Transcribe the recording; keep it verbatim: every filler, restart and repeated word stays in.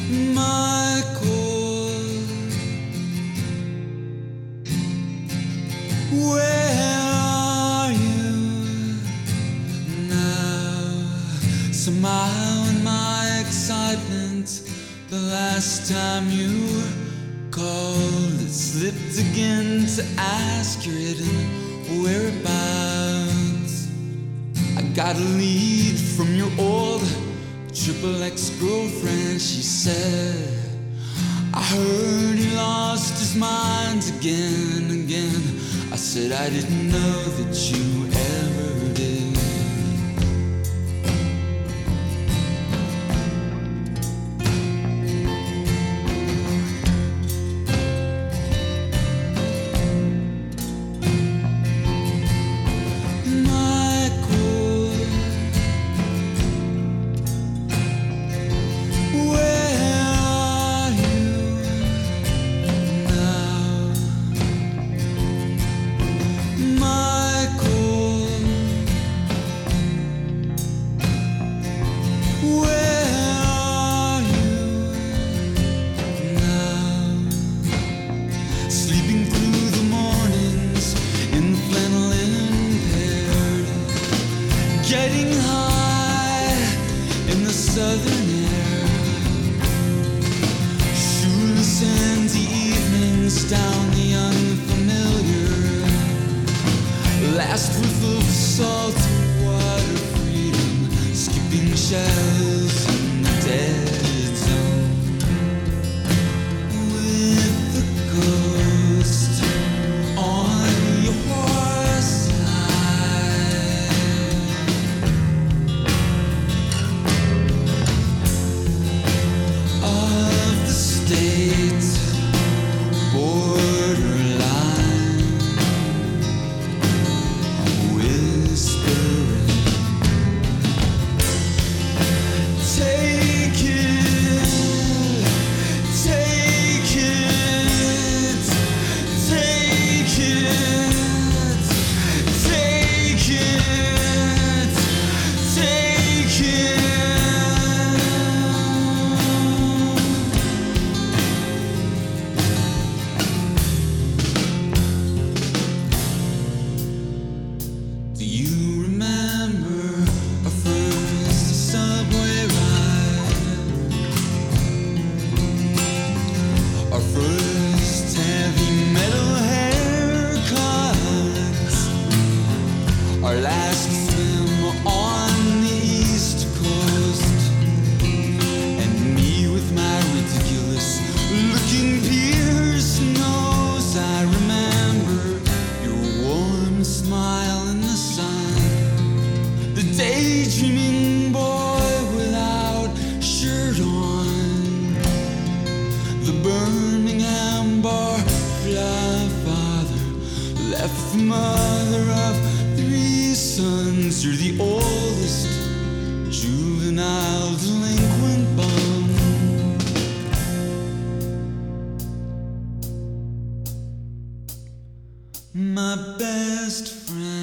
Michael, where are you now? Somehow in my excitement, the last time you called, it slipped again to ask your hidden whereabouts. I got a lead from your old triple X girlfriend. She said, I heard he lost his mind again and again. I said I didn't know that you ever did. Getting high in the southern air, shoeless sandy evenings down the unfamiliar, last whiff of salt water freedom, skipping shells in the dead zone, with the ghost on your side. Our last swim on the East Coast, and me with my ridiculous looking pierced nose. I remember your warm smile in the sun, the daydreaming boy without shirt on, the Birmingham bar fly father, left the mother of three sons. You're the oldest juvenile delinquent bum. My best friend.